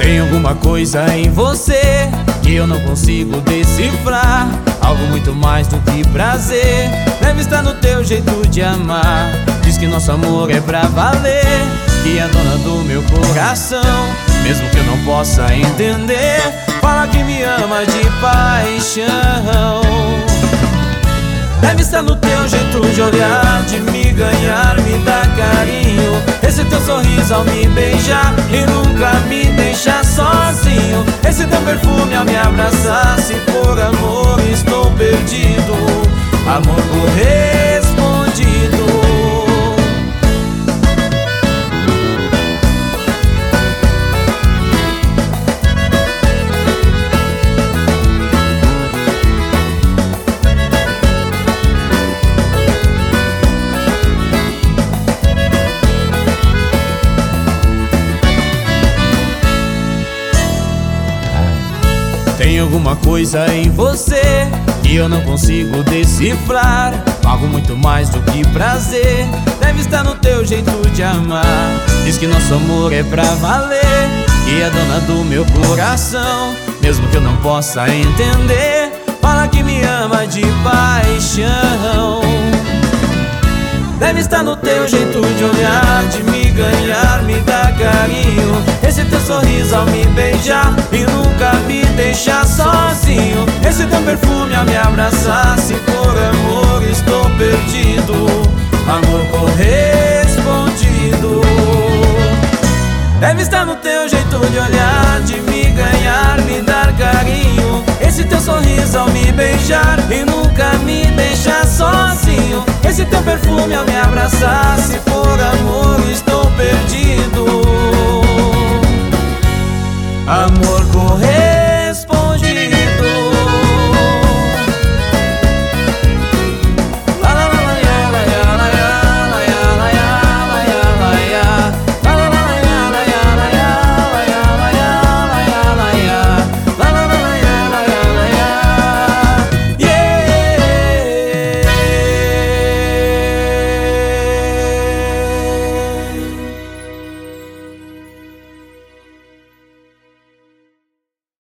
Tem alguma coisa em você que eu não consigo decifrar. Algo muito mais do que prazer, deve estar no teu jeito de amar. Diz que nosso amor é pra valer, que é dona do meu coração, mesmo que eu não possa entender. Fala que me ama de paixão. Deve estar no teu jeito de olhar, de me ganhar, me dar carinho. Esse teu sorriso ao me beijar e nunca me deixar sozinho. Esse teu perfume ao me abraçar, se por amor estou perdido. Amor correspondido. Tem alguma coisa em você que eu não consigo decifrar. Algo muito mais do que prazer, deve estar no teu jeito de amar. Diz que nosso amor é pra valer, que é dona do meu coração, mesmo que eu não possa entender. Fala que me ama de paixão. Deve estar no teu jeito de olhar, de me ganhar, me dar carinho. Esse teu sorriso ao me beijar e nunca me deixar sozinho. Esse teu perfume ao me abraçar, se por amor estou perdido. Amor correspondido. Deve estar no teu jeito de olhar, de me ganhar, me dar carinho. Esse teu sorriso ao me beijar e nunca me deixar sozinho. Esse teu perfume ao me abraçar, se por amor estou perdido.